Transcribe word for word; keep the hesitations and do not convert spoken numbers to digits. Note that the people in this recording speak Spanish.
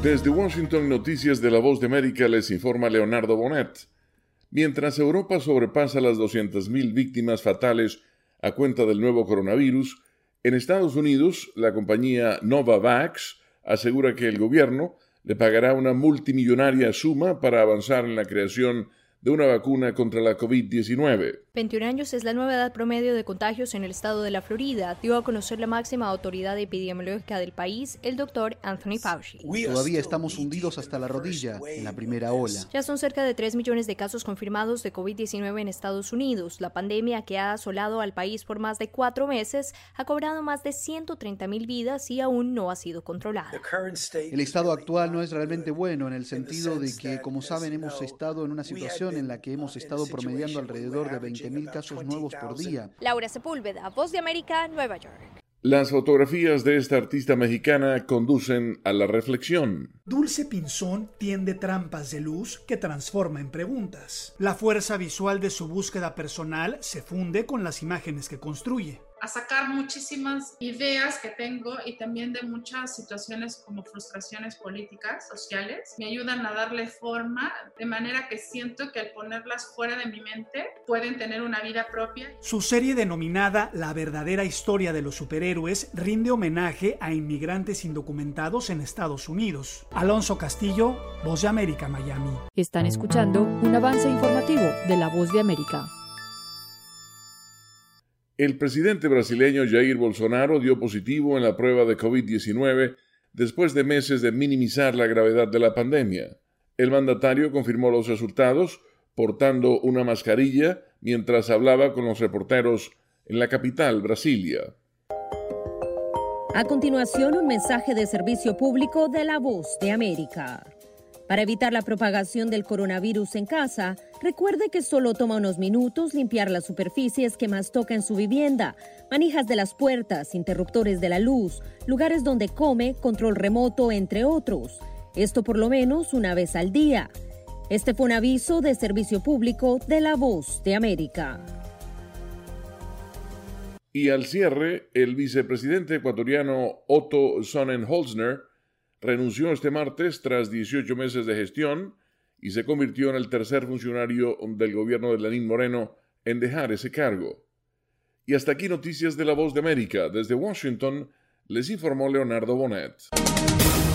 Desde Washington, Noticias de la Voz de América, les informa Leonardo Bonet. Mientras Europa sobrepasa las doscientas mil víctimas fatales a cuenta del nuevo coronavirus, en Estados Unidos, la compañía Novavax asegura que el gobierno le pagará una multimillonaria suma para avanzar en la creación de una vacuna contra la covid diecinueve. veintiún años es la nueva edad promedio de contagios en el estado de la Florida, dio a conocer la máxima autoridad epidemiológica del país, el doctor Anthony Fauci. Todavía estamos hundidos hasta la rodilla en la primera ola. Ya son cerca de tres millones de casos confirmados de covid diecinueve en Estados Unidos. La pandemia, que ha asolado al país por más de cuatro meses, ha cobrado más de ciento treinta mil vidas y aún no ha sido controlada. El estado actual no es realmente bueno en el sentido de que, como saben, hemos estado en una situación en la que hemos estado promediando alrededor de veinte mil casos nuevos por día. Laura Sepúlveda, Voz de América, Nueva York. Las fotografías de esta artista mexicana conducen a la reflexión. Dulce Pinzón tiende trampas de luz que transforma en preguntas. La fuerza visual de su búsqueda personal se funde con las imágenes que construye. A sacar muchísimas ideas que tengo y también de muchas situaciones como frustraciones políticas, sociales. Me ayudan a darle forma de manera que siento que al ponerlas fuera de mi mente pueden tener una vida propia. Su serie denominada La verdadera historia de los superhéroes rinde homenaje a inmigrantes indocumentados en Estados Unidos. Alonso Castillo, Voz de América, Miami. Están escuchando un avance informativo de la Voz de América. El presidente brasileño Jair Bolsonaro dio positivo en la prueba de covid diecinueve después de meses de minimizar la gravedad de la pandemia. El mandatario confirmó los resultados portando una mascarilla mientras hablaba con los reporteros en la capital, Brasilia. A continuación, un mensaje de servicio público de la Voz de América. Para evitar la propagación del coronavirus en casa, recuerde que solo toma unos minutos limpiar las superficies que más toca en su vivienda, manijas de las puertas, interruptores de la luz, lugares donde come, control remoto, entre otros. Esto por lo menos una vez al día. Este fue un aviso de servicio público de la Voz de América. Y al cierre, el vicepresidente ecuatoriano Otto Sonnenholzner renunció este martes tras dieciocho meses de gestión y se convirtió en el tercer funcionario del gobierno de Lenín Moreno en dejar ese cargo. Y hasta aquí Noticias de la Voz de América. Desde Washington les informó Leonardo Bonet.